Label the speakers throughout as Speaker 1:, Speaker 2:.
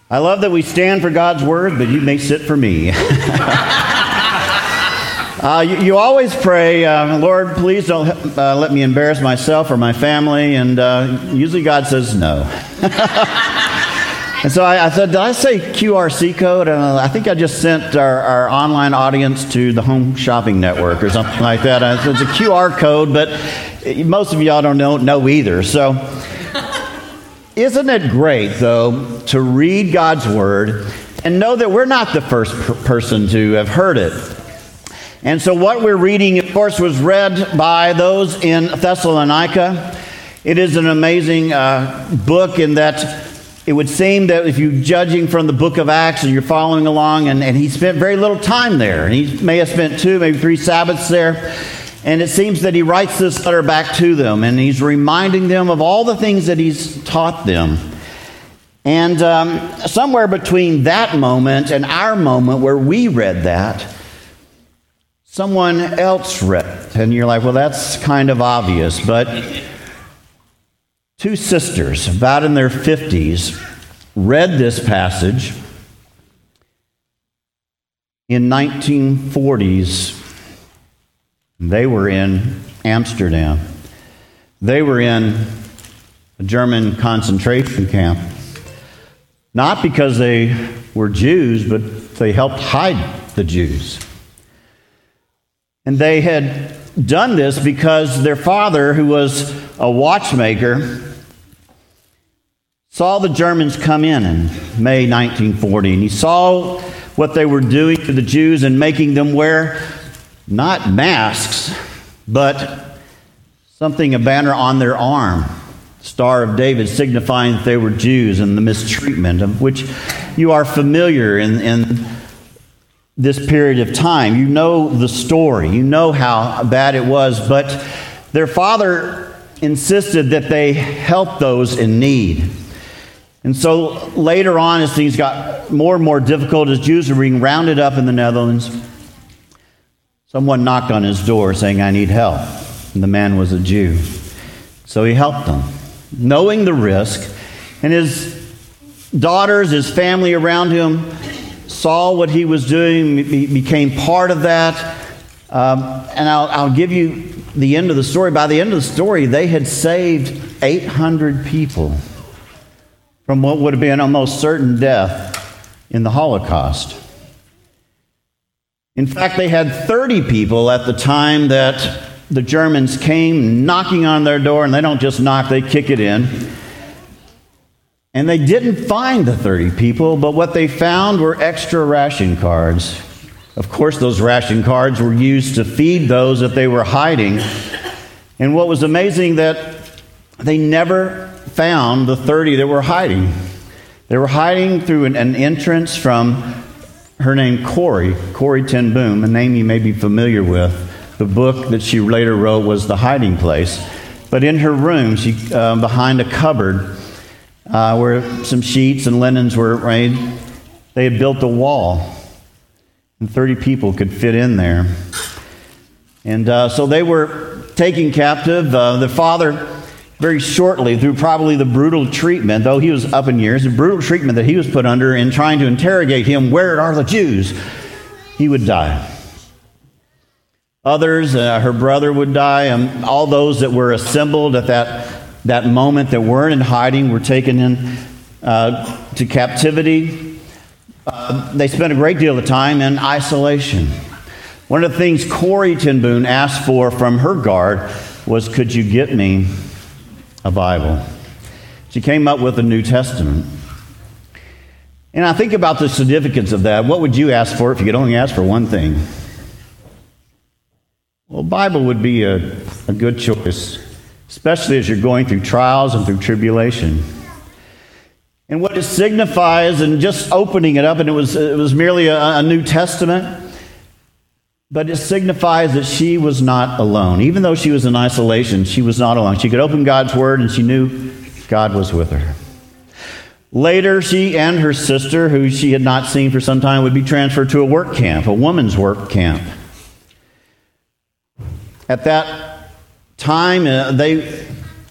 Speaker 1: I love that we stand for God's word, but you may sit for me. You always pray, Lord, please don't let me embarrass myself or my family, and usually God says no. And so I said, did I say QRC code? And I think I just sent our online audience to the Home Shopping Network or something like that. It's a QR code, but most of y'all don't know either. So isn't it great, though, to read God's Word and know that we're not the first person to have heard it? And so what we're reading, of course, was read by those in Thessalonica. It is an amazing book in that it would seem that if you're judging from the book of Acts and you're following along, and he spent very little time there. And he may have spent 2, maybe 3 Sabbaths there. And it seems that he writes this letter back to them, and he's reminding them of all the things that he's taught them. And somewhere between that moment and our moment where we read that, someone else read it. And you're like, well, that's kind of obvious. But 2 sisters, about in their 50s, read this passage in 1940s. They were in Amsterdam. They were in a German concentration camp. Not because they were Jews, but they helped hide the Jews. And they had done this because their father, who was a watchmaker, saw the Germans come in May 1940, and he saw what they were doing to the Jews and making them wear not masks, but a banner on their arm, Star of David, signifying that they were Jews, and the mistreatment of which you are familiar in this period of time. You know the story. You know how bad it was, but their father insisted that they help those in need. And so later on, as things got more and more difficult, as Jews were being rounded up in the Netherlands, someone knocked on his door saying, I need help. And the man was a Jew. So he helped them, knowing the risk. And his daughters, his family around him, saw what he was doing, became part of that. And I'll give you the end of the story. By the end of the story, they had saved 800 people from what would have been almost certain death in the Holocaust. In fact, they had 30 people at the time that the Germans came knocking on their door, and they don't just knock, they kick it in. And they didn't find the 30 people, but what they found were extra ration cards. Of course, those ration cards were used to feed those that they were hiding. And what was amazing, that they never found the 30 that were hiding. They were hiding through an entrance from her name, Corrie ten Boom, a name you may be familiar with. The book that she later wrote was The Hiding Place. But in her room, she behind a cupboard where some sheets and linens were arranged, they had built a wall, and 30 people could fit in there. And so they were taken captive. The father, very shortly, through probably the brutal treatment, though he was up in years, the brutal treatment that he was put under in trying to interrogate him, where are the Jews? He would die. Others, her brother would die. All those that were assembled at that moment that weren't in hiding were taken in to captivity. They spent a great deal of time in isolation. One of the things Corrie ten Boom asked for from her guard was, could you get me a Bible? She came up with a New Testament. And I think about the significance of that. What would you ask for if you could only ask for one thing? Well, Bible would be a good choice, especially as you're going through trials and through tribulation. And what it signifies, and just opening it up, and it was merely a New Testament, but it signifies that she was not alone. Even though she was in isolation, she was not alone. She could open God's Word, and she knew God was with her. Later, she and her sister, who she had not seen for some time, would be transferred to a work camp, a woman's work camp. At that time, they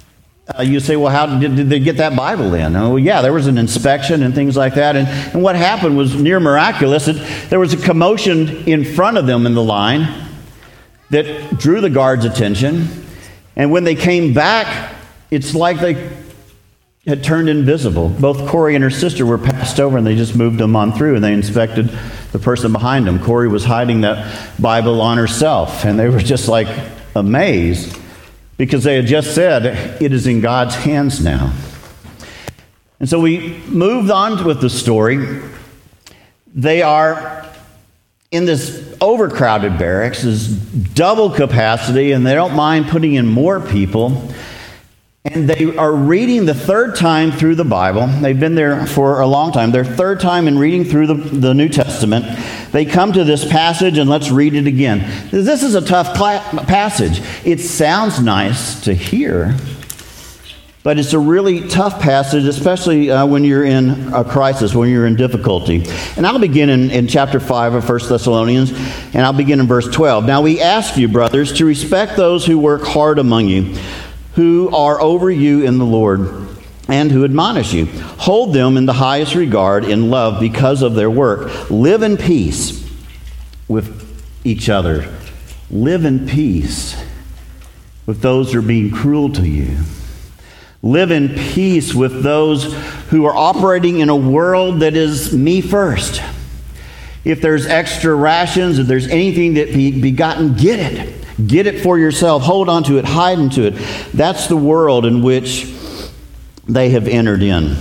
Speaker 1: You say, well, how did they get that Bible in? Oh, yeah, there was an inspection and things like that. And what happened was near miraculous. There was a commotion in front of them in the line that drew the guards' attention. And when they came back, it's like they had turned invisible. Both Corrie and her sister were passed over, and they just moved them on through, and they inspected the person behind them. Corrie was hiding that Bible on herself, and they were just like amazed, because they had just said, it is in God's hands now. And so we moved on with the story. They are in this overcrowded barracks, this double capacity, and they don't mind putting in more people. And they are reading the third time through the Bible. They've been there for a long time. Their third time in reading through the New Testament. They come to this passage, and let's read it again. This is a tough passage. It sounds nice to hear, but it's a really tough passage, especially when you're in a crisis, when you're in difficulty. And I'll begin in chapter 5 of 1 Thessalonians, and I'll begin in verse 12. Now we ask you, brothers, to respect those who work hard among you, who are over you in the Lord, and who admonish you. Hold them in the highest regard in love because of their work. Live in peace with each other. Live in peace with those who are being cruel to you. Live in peace with those who are operating in a world that is me first. If there's extra rations, if there's anything that be gotten, get it. Get it for yourself. Hold on to it. Hide into it. That's the world in which they have entered in.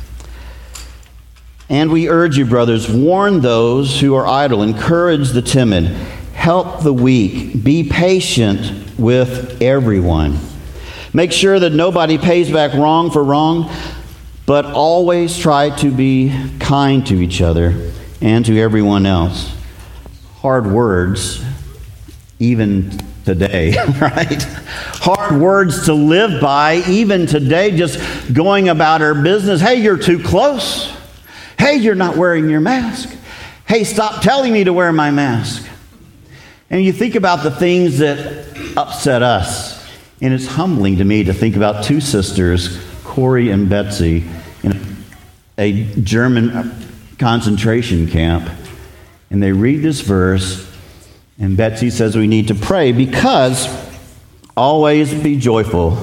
Speaker 1: And we urge you, brothers, warn those who are idle. Encourage the timid. Help the weak. Be patient with everyone. Make sure that nobody pays back wrong for wrong, but always try to be kind to each other and to everyone else. Hard words, even today, right? Hard words to live by, even today, just going about our business. Hey, you're too close. Hey, you're not wearing your mask. Hey, stop telling me to wear my mask. And you think about the things that upset us. And it's humbling to me to think about two sisters, Corrie and Betsy, in a German concentration camp. And they read this verse, and Betsy says we need to pray because always be joyful.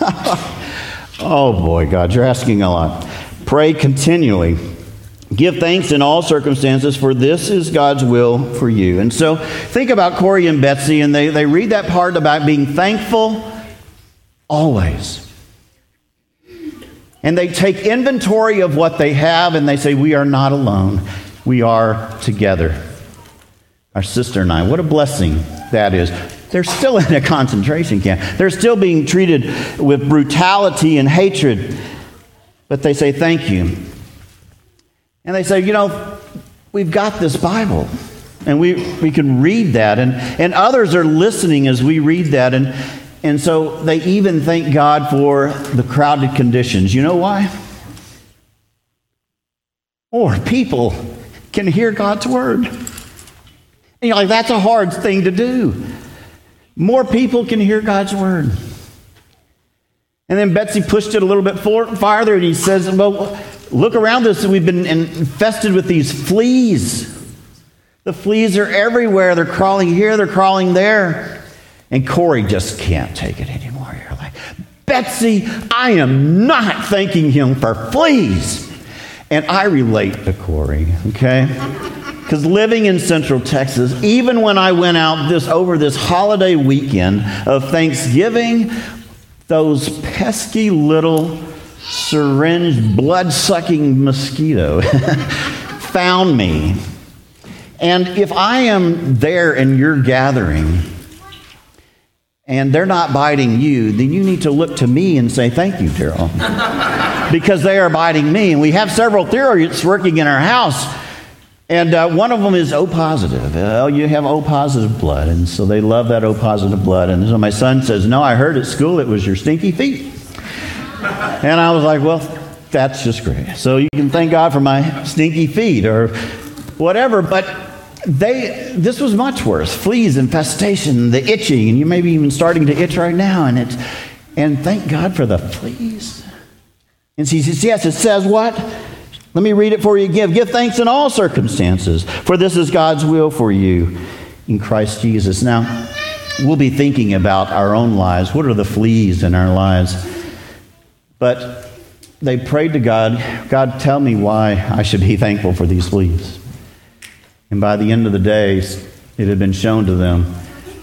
Speaker 1: Oh boy, God, you're asking a lot. Pray continually. Give thanks in all circumstances, for this is God's will for you. And so think about Corrie and Betsy, and they read that part about being thankful always. And they take inventory of what they have, and they say, we are not alone. We are together. Our sister and I, what a blessing that is. They're still in a concentration camp. They're still being treated with brutality and hatred. But they say, thank you. And they say, we've got this Bible. And we can read that. And others are listening as we read that. And so they even thank God for the crowded conditions. You know why? More people can hear God's word. And you're like, that's a hard thing to do. More people can hear God's word. And then Betsy pushed it a little bit farther, and he says, well, look around us. We've been infested with these fleas. The fleas are everywhere. They're crawling here, they're crawling there. And Corrie just can't take it anymore. You're like, Betsy, I am not thanking him for fleas. And I relate to Corrie, okay? Because living in Central Texas, even when I went out over this holiday weekend of Thanksgiving, those pesky little syringe blood-sucking mosquito found me. And if I am there and you're gathering, and they're not biting you, then you need to look to me and say, thank you, Daryl. Because they are biting me. And we have several theories working in our house. And one of them is O positive. You have O positive blood. And so they love that O positive blood. And so my son says, no, I heard at school it was your stinky feet. And I was like, well, that's just great. So you can thank God for my stinky feet or whatever. But this was much worse. Fleas, infestation, the itching. And you may be even starting to itch right now. And And thank God for the fleas. And she says, yes, it says what? Let me read it for you again. Give thanks in all circumstances, for this is God's will for you in Christ Jesus. Now, we'll be thinking about our own lives. What are the fleas in our lives? But they prayed to God, God, tell me why I should be thankful for these fleas. And by the end of the day, it had been shown to them.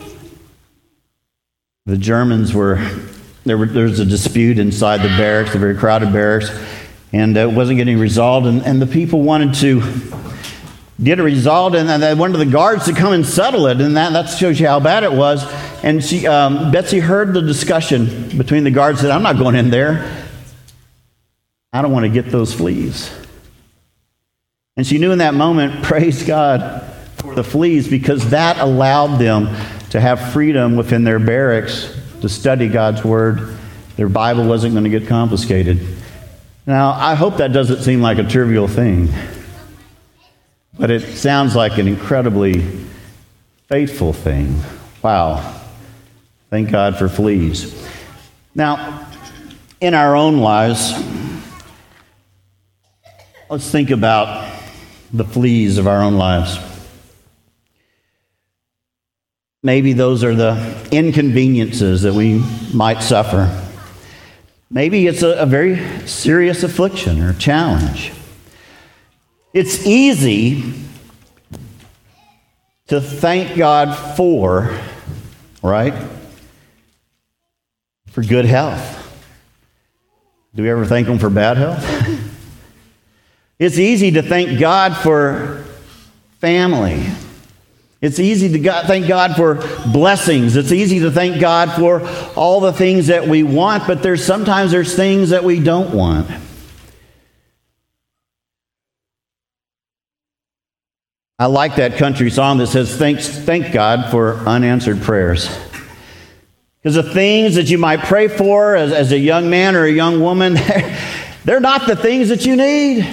Speaker 1: The Germans there was a dispute inside the barracks, a very crowded barracks, and it wasn't getting resolved. And the people wanted to get it resolved, and they wanted the guards to come and settle it. And that shows you how bad it was. And Betsy heard the discussion between the guards, said, I'm not going in there. I don't want to get those fleas. And she knew in that moment, praise God for the fleas, because that allowed them to have freedom within their barracks to study God's Word. Their Bible wasn't going to get confiscated. Now, I hope that doesn't seem like a trivial thing, but it sounds like an incredibly faithful thing. Wow. Thank God for fleas. Now, in our own lives, let's think about the fleas of our own lives. Maybe those are the inconveniences that we might suffer. Maybe it's a very serious affliction or challenge. It's easy to thank God for, right? For good health. Do we ever thank Him for bad health? It's easy to thank God for family. It's easy to thank God for blessings. It's easy to thank God for all the things that we want, but sometimes there's things that we don't want. I like that country song that says, thank God for unanswered prayers. Because the things that you might pray for as a young man or a young woman, they're not the things that you need.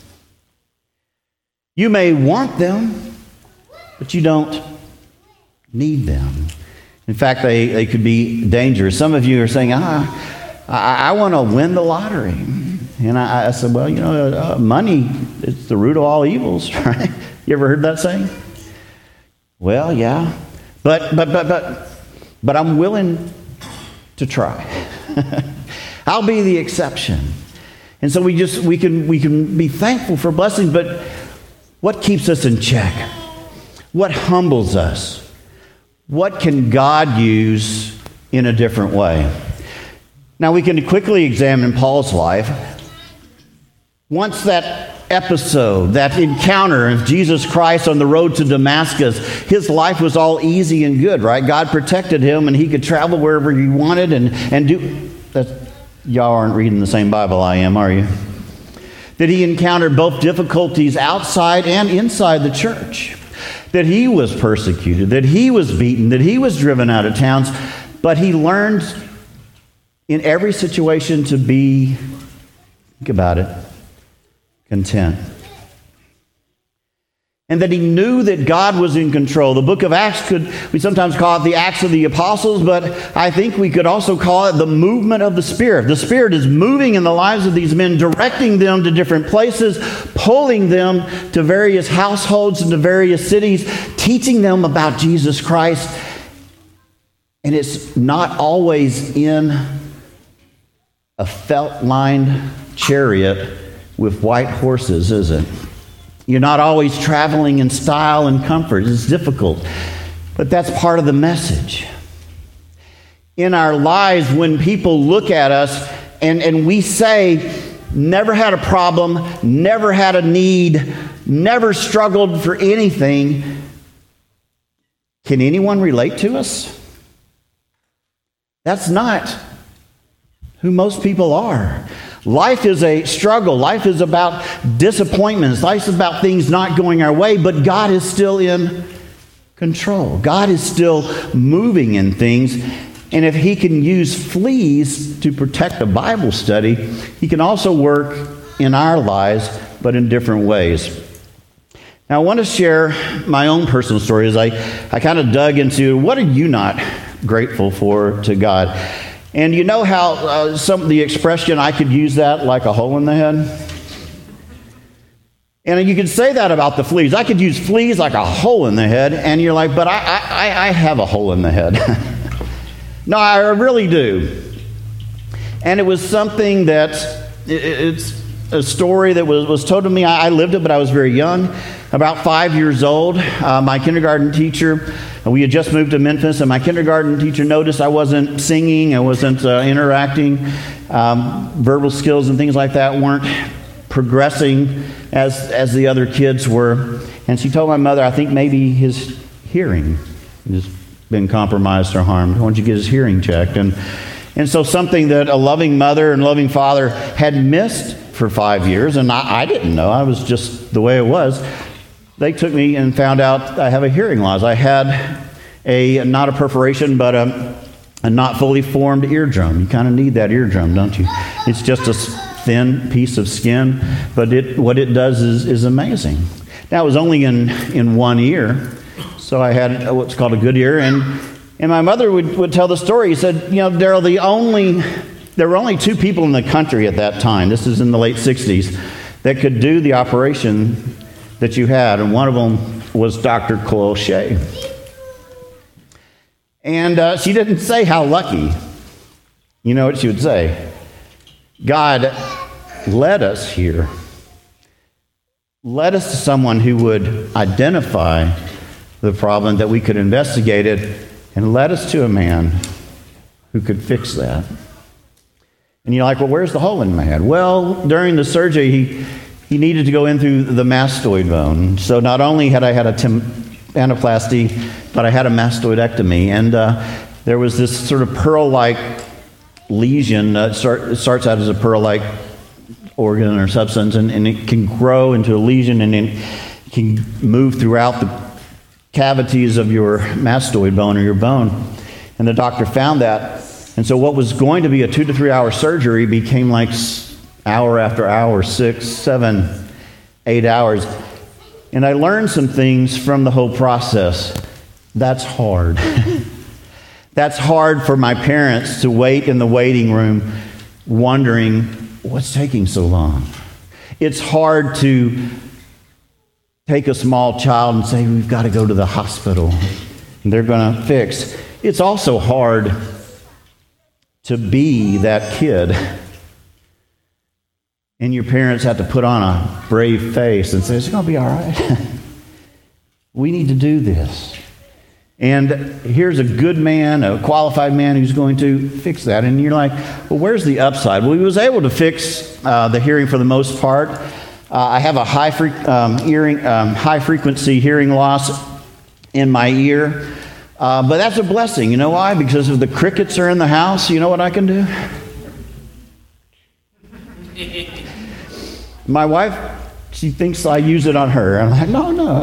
Speaker 1: You may want them, but you don't need them. In fact, they could be dangerous. Some of you are saying, I want to win the lottery. And I said, well, money is the root of all evils, right? You ever heard that saying? Well, yeah. But I'm willing to try. I'll be the exception. And so we can be thankful for blessings, but what keeps us in check? What humbles us? What can God use in a different way? Now, we can quickly examine Paul's life. Once that episode, that encounter of Jesus Christ on the road to Damascus, his life was all easy and good, right? God protected him, and he could travel wherever he wanted and do... Y'all aren't reading the same Bible I am, are you? That he encountered both difficulties outside and inside the church. That he was persecuted, that he was beaten, that he was driven out of towns, but he learned in every situation to be, think about it, content. And that he knew that God was in control. The book of Acts we sometimes call it the Acts of the Apostles, but I think we could also call it the movement of the Spirit. The Spirit is moving in the lives of these men, directing them to different places, pulling them to various households and to various cities, teaching them about Jesus Christ. And it's not always in a felt-lined chariot with white horses, is it? You're not always traveling in style and comfort. It's difficult. But that's part of the message. In our lives, when people look at us and we say, never had a problem, never had a need, never struggled for anything, can anyone relate to us? That's not who most people are. Life is a struggle. Life is about disappointments. Life is about things not going our way, but God is still in control. God is still moving in things. And if he can use fleas to protect a Bible study, he can also work in our lives, but in different ways. Now, I want to share my own personal story as I kind of dug into what are you not grateful for to God? And you know how the expression, I could use that like a hole in the head? And you could say that about the fleas. I could use fleas like a hole in the head, and you're like, but I have a hole in the head. No, I really do. And it was something that, it's a story that was told to me. I lived it, but I was very young, about 5 years old. My kindergarten teacher, we had just moved to Memphis, and my kindergarten teacher noticed I wasn't singing, I wasn't interacting, verbal skills and things like that weren't progressing as the other kids were. And she told my mother, I think maybe his hearing has been compromised or harmed. Why don't you get his hearing checked? And so something that a loving mother and loving father had missed for 5 years, and I didn't know. I was just the way it was. They took me and found out I have a hearing loss. I had not a perforation, but a not fully formed eardrum. You kind of need that eardrum, don't you? It's just a thin piece of skin, but what it does is amazing. Now, it was only in one ear, so I had what's called a good ear, and my mother would tell the story. He said, Daryl, there were only 2 people in the country at that time, this is in the late 60s, that could do the operation that you had, and one of them was Dr. Coyle Shea. And she didn't say how lucky. You know what she would say? God led us here. Led us to someone who would identify the problem, that we could investigate it, and led us to a man who could fix that. And you're like, well, where's the hole in my head? Well, during the surgery, he needed to go in through the mastoid bone. So not only had I had a anaplasty, but I had a mastoidectomy. And there was this sort of pearl-like lesion. It starts out as a pearl-like organ or substance, and it can grow into a lesion, and it can move throughout the cavities of your mastoid bone or your bone. And the doctor found that. And so what was going to be a 2 to 3 hour surgery became like hour after hour, 6, 7, 8 hours. And I learned some things from the whole process. That's hard. That's hard for my parents to wait in the waiting room wondering, what's taking so long? It's hard to take a small child and say, we've got to go to the hospital, and they're going to fix. It's also hard to be that kid, and your parents have to put on a brave face and say, it's going to be all right. We need to do this. And here's a good man, a qualified man who's going to fix that. And you're like, well, where's the upside? Well, he was able to fix the hearing for the most part. I have a high frequency hearing loss in my ear. But that's a blessing. You know why? Because if the crickets are in the house, you know what I can do? My wife, she thinks I use it on her. I'm like, no.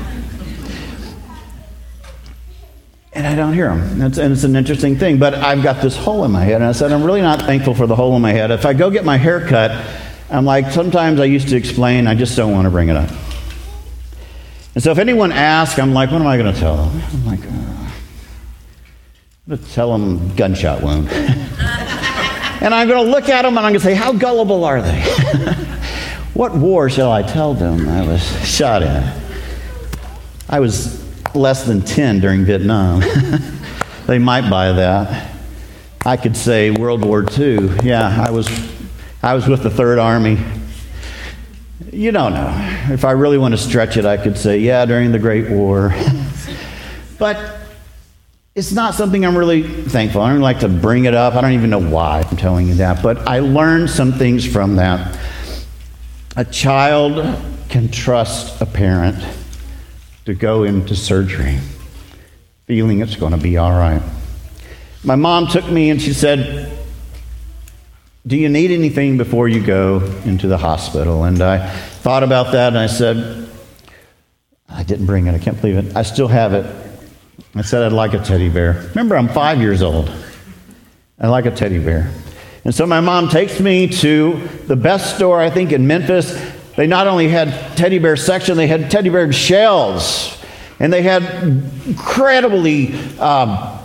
Speaker 1: And I don't hear them. And it's an interesting thing. But I've got this hole in my head. And I said, I'm really not thankful for the hole in my head. If I go get my hair cut, I'm like, sometimes I used to explain, I just don't want to bring it up. And so if anyone asks, I'm like, what am I going to tell them? I'm like, I'm going to tell them gunshot wound. And I'm going to look at them and I'm going to say, how gullible are they? What war shall I tell them I was shot at? I was less than 10 during Vietnam. They might buy that. I could say World War II. Yeah, I was with the Third Army. You don't know. If I really want to stretch it, I could say, yeah, during the Great War. But it's not something I'm really thankful. I don't like to bring it up. I don't even know why I'm telling you that. But I learned some things from that. A child can trust a parent to go into surgery, feeling it's going to be all right. My mom took me and she said, do you need anything before you go into the hospital? And I thought about that and I said, I didn't bring it. I can't believe it. I still have it. I said I'd like a teddy bear. Remember, I'm 5 years old. I like a teddy bear. And so my mom takes me to the best store, I think, in Memphis. They not only had teddy bear section, they had teddy bear shells. And they had incredibly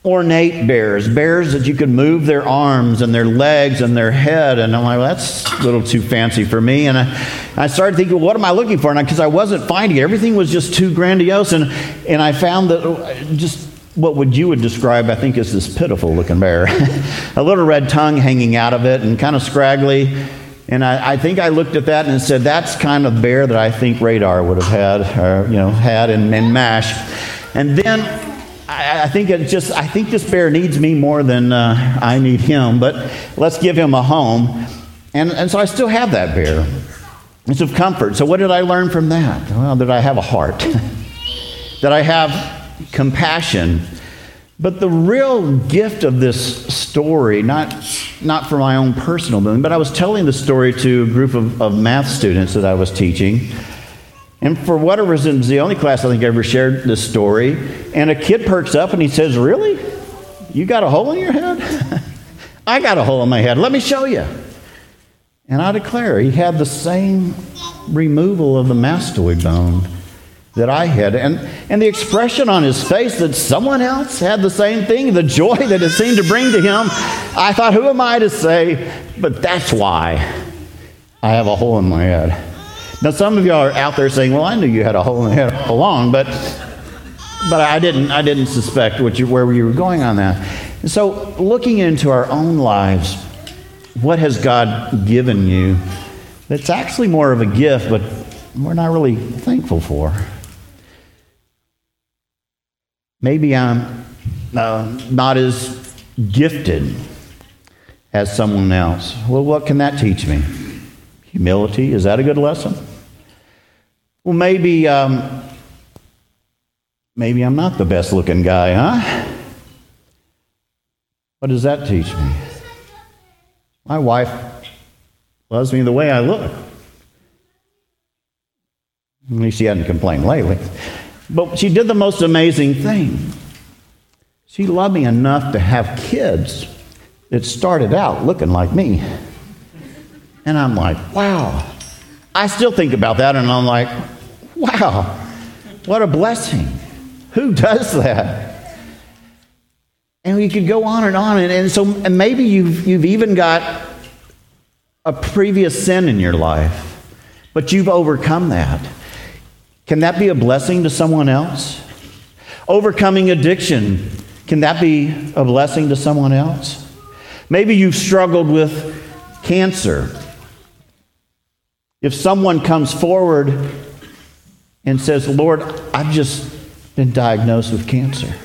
Speaker 1: ornate bears that you could move their arms and their legs and their head. And I'm like, well, that's a little too fancy for me. And I started thinking, well, what am I looking for? And because I wasn't finding it, everything was just too grandiose. And I found that just what you would describe, I think, as this pitiful looking bear. A little red tongue hanging out of it and kind of scraggly. And I think I looked at that and said, that's kind of bear that I think Radar would have had, or, had in MASH. And then I think this bear needs me more than I need him, but let's give him a home. And so I still have that bear. It's of comfort. So what did I learn from that? Well, that I have a heart, that I have compassion. But the real gift of this story, not for my own personal benefit, but I was telling the story to a group of math students that I was teaching. And for whatever reason, it's the only class I think I ever shared this story. And a kid perks up and he says, "Really? You got a hole in your head?" "I got a hole in my head. Let me show you." And I declare, he had the same removal of the mastoid bone that I had. And the expression on his face that someone else had the same thing, the joy that it seemed to bring to him, I thought, who am I to say, but that's why I have a hole in my head. Now, some of y'all are out there saying, well, I knew you had a hole in the head all along, but I didn't suspect where you were going on that. And so looking into our own lives, what has God given you that's actually more of a gift, but we're not really thankful for? Maybe I'm not as gifted as someone else. Well, what can that teach me? Humility, is that a good lesson? Well, maybe I'm not the best looking guy, huh? What does that teach me? My wife loves me the way I look. At least she hadn't complained lately. But she did the most amazing thing. She loved me enough to have kids that started out looking like me. And I'm like, wow. I still think about that and I'm like, wow, what a blessing. Who does that? And we could go on. And maybe you've even got a previous sin in your life, but you've overcome that. Can that be a blessing to someone else? Overcoming addiction, can that be a blessing to someone else? Maybe you've struggled with cancer. If someone comes forward and says, Lord, I've just been diagnosed with cancer.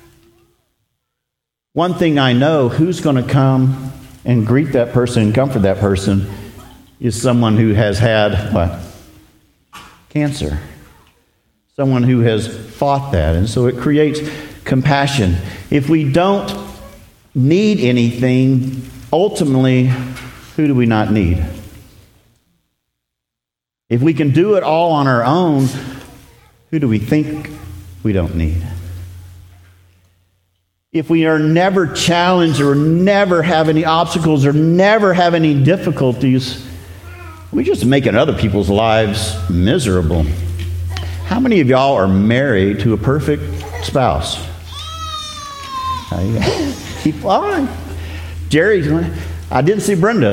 Speaker 1: One thing I know, who's going to come and greet that person and comfort that person is someone who has had what? Cancer. Someone who has fought that. And so it creates compassion. If we don't need anything, ultimately, who do we not need? If we can do it all on our own, who do we think we don't need? If we are never challenged or never have any obstacles or never have any difficulties, we're just making other people's lives miserable. How many of y'all are married to a perfect spouse? Keep on. Jerry, I didn't see Brenda.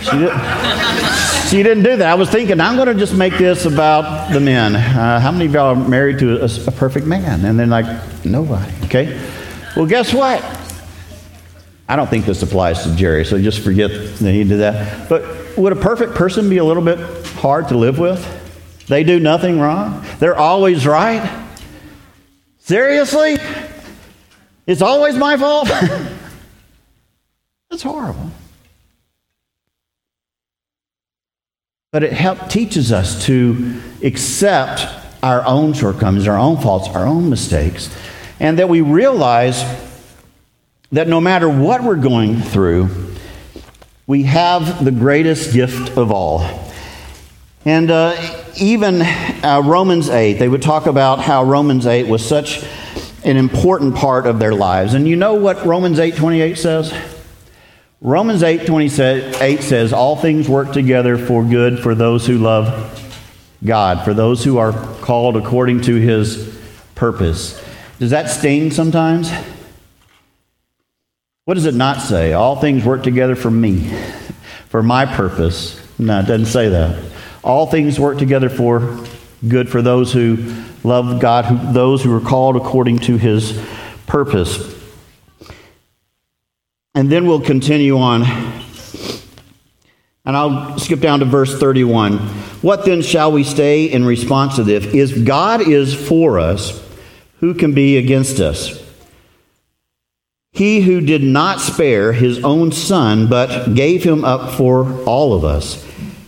Speaker 1: She didn't do that. I was thinking, I'm going to just make this about the men. How many of y'all are married to a perfect man? And then like, nobody. Okay. Well, guess what? I don't think this applies to Jerry, so just forget that he did that. But would a perfect person be a little bit hard to live with? They do nothing wrong. They're always right. Seriously? It's always my fault? That's horrible. But it teaches us to accept our own shortcomings, our own faults, our own mistakes, and that we realize that no matter what we're going through, we have the greatest gift of all. And even Romans 8, they would talk about how Romans 8 was such an important part of their lives. And you know what Romans 8:28 says? Romans 8:28 says, all things work together for good for those who love God, for those who are called according to his purpose. Does that sting sometimes? What does it not say? All things work together for me, for my purpose. No, it doesn't say that. All things work together for good for those who love God, those who are called according to his purpose. And then we'll continue on. And I'll skip down to verse 31. What then shall we say in response to this? If God is for us, who can be against us? He who did not spare his own son, but gave him up for all of us,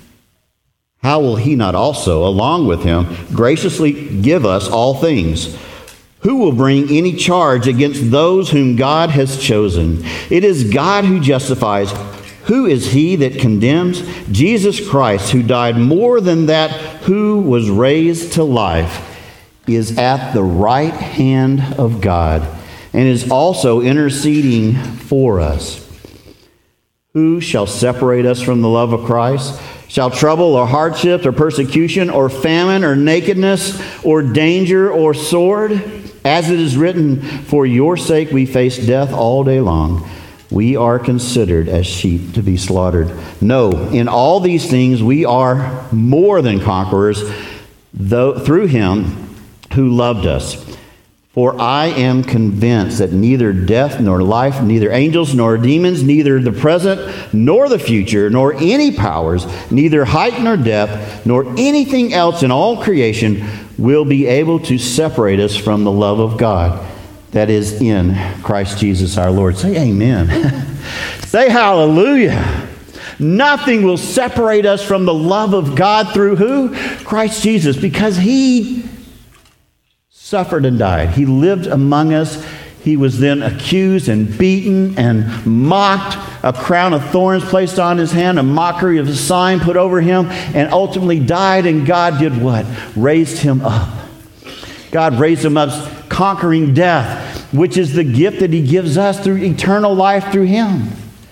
Speaker 1: how will he not also, along with him, graciously give us all things? Who will bring any charge against those whom God has chosen? It is God who justifies. Who is he that condemns? Jesus Christ, who died, more than that, who was raised to life, is at the right hand of God, and is also interceding for us. Who shall separate us from the love of Christ? Shall trouble or hardship or persecution or famine or nakedness or danger or sword? As it is written, for your sake we face death all day long. We are considered as sheep to be slaughtered. No, in all these things we are more than conquerors through him who loved us. For I am convinced that neither death nor life, neither angels nor demons, neither the present nor the future, nor any powers, neither height nor depth, nor anything else in all creation will be able to separate us from the love of God that is in Christ Jesus our Lord. Say amen. Say hallelujah. Nothing will separate us from the love of God through who? Christ Jesus, because he suffered and died. He lived among us. He was then accused and beaten and mocked, a crown of thorns placed on his hand, a mockery of a sign put over him, and ultimately died. And God did what? Raised him up. God raised him up, conquering death, which is the gift that he gives us through eternal life through him.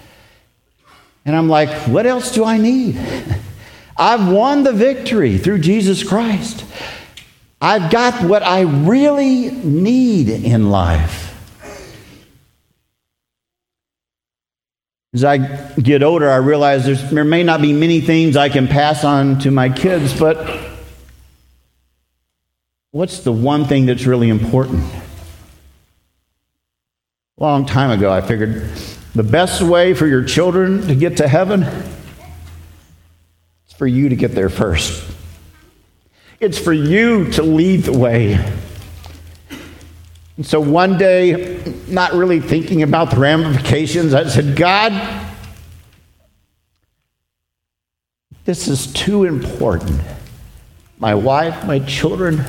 Speaker 1: And I'm like, what else do I need? I've won the victory through Jesus Christ. I've got what I really need in life. As I get older, I realize there may not be many things I can pass on to my kids, but what's the one thing that's really important? A long time ago, I figured the best way for your children to get to heaven is for you to get there first. It's for you to lead the way. And so one day, not really thinking about the ramifications, I said, God, this is too important. My wife, my children,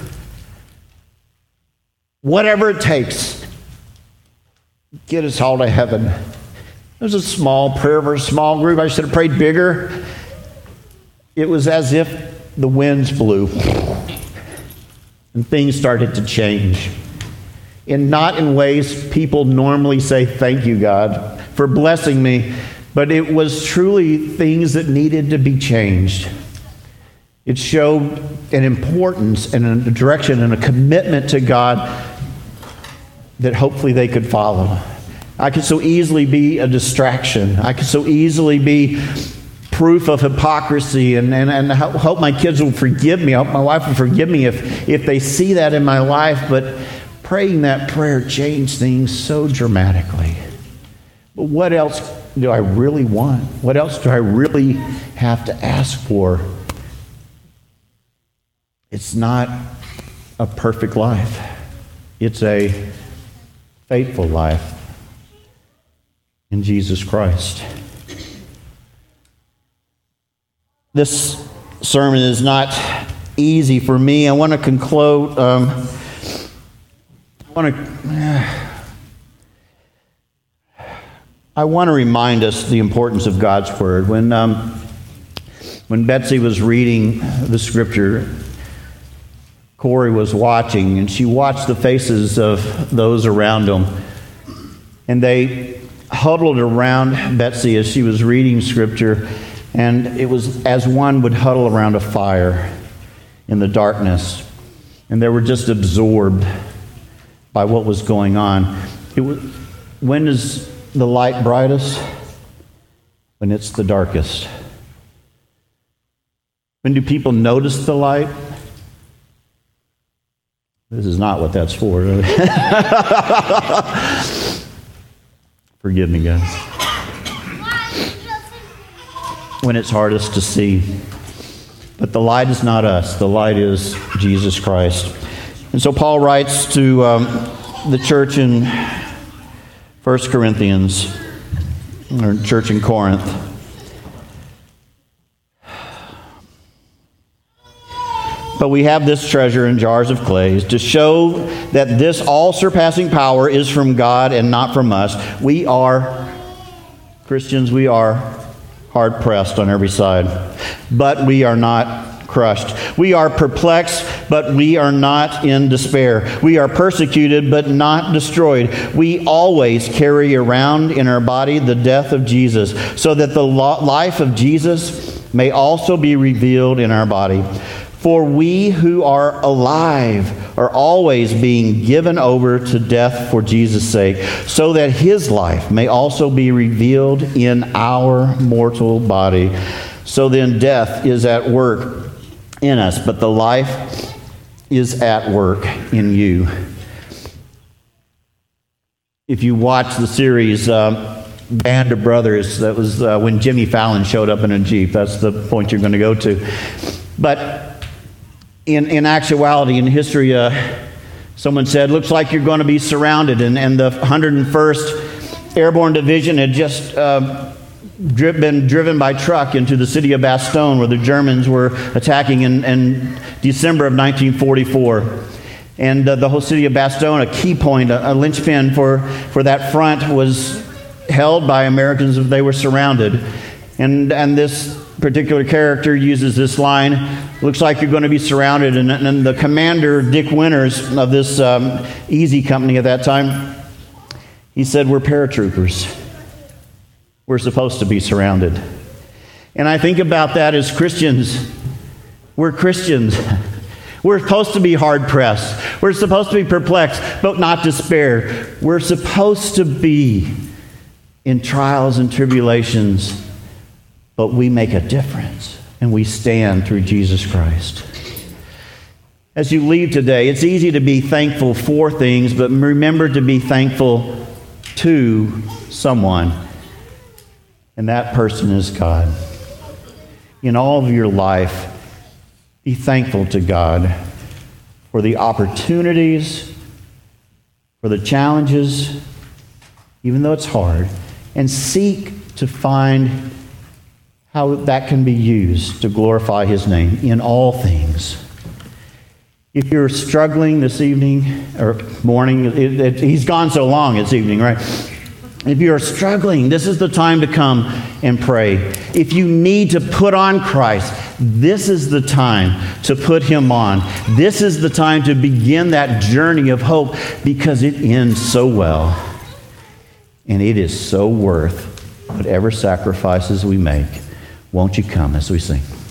Speaker 1: whatever it takes, get us all to heaven. It was a small prayer for a small group. I should have prayed bigger. It was as if the winds blew and things started to change. And not in ways people normally say, thank you, God, for blessing me. But it was truly things that needed to be changed. It showed an importance and a direction and a commitment to God that hopefully they could follow. I could so easily be a distraction. I could so easily be proof of hypocrisy, and hope my kids will forgive me. I hope my wife will forgive me if they see that in my life. But praying that prayer changed things so dramatically. But what else do I really want? What else do I really have to ask for? It's not a perfect life. It's a faithful life in Jesus Christ. This sermon is not easy for me. I want to conclude. I want to remind us the importance of God's Word. When Betsy was reading the Scripture, Corey was watching, and she watched the faces of those around them. And they huddled around Betsy as she was reading Scripture, and it was as one would huddle around a fire in the darkness. And they were just absorbed by what was going on. When does the light brightest? When it's the darkest. When do people notice the light? This is not what that's for. Forgive me, guys. When it's hardest to see. But the light is not us. The light is Jesus Christ. And so Paul writes to the church in 1 Corinthians, or church in Corinth. But we have this treasure in jars of clay to show that this all-surpassing power is from God and not from us. We are, Christians, we are hard-pressed on every side, but we are not crushed. We are perplexed, but we are not in despair. We are persecuted, but not destroyed. We always carry around in our body the death of Jesus, so that the life of Jesus may also be revealed in our body. For we who are alive are always being given over to death for Jesus' sake, so that his life may also be revealed in our mortal body. So then death is at work in us, but the life is at work in you. If you watch the series Band of Brothers, that was when Jimmy Fallon showed up in a Jeep. That's the point you're going to go to. But in actuality, in history, someone said, looks like you're going to be surrounded. And the 101st Airborne Division had just been driven by truck into the city of Bastogne, where the Germans were attacking in December of 1944. And the whole city of Bastogne, a key point, a linchpin for that front, was held by Americans. They were surrounded. And this particular character uses this line, looks like you're going to be surrounded. And the commander, Dick Winters, of this Easy Company at that time, he said, we're paratroopers. We're supposed to be surrounded. And I think about that as Christians. We're Christians. We're supposed to be hard-pressed. We're supposed to be perplexed, but not despair. We're supposed to be in trials and tribulations, but we make a difference, and we stand through Jesus Christ. As you leave today, it's easy to be thankful for things, but remember to be thankful to someone, and that person is God. In all of your life, be thankful to God for the opportunities, for the challenges, even though it's hard, and seek to find how that can be used to glorify his name in all things. If you're struggling this evening or morning, he's gone so long it's evening, right? If you're struggling, this is the time to come and pray. If you need to put on Christ, this is the time to put him on. This is the time to begin that journey of hope, because it ends so well. And it is so worth whatever sacrifices we make. Won't you come as we sing?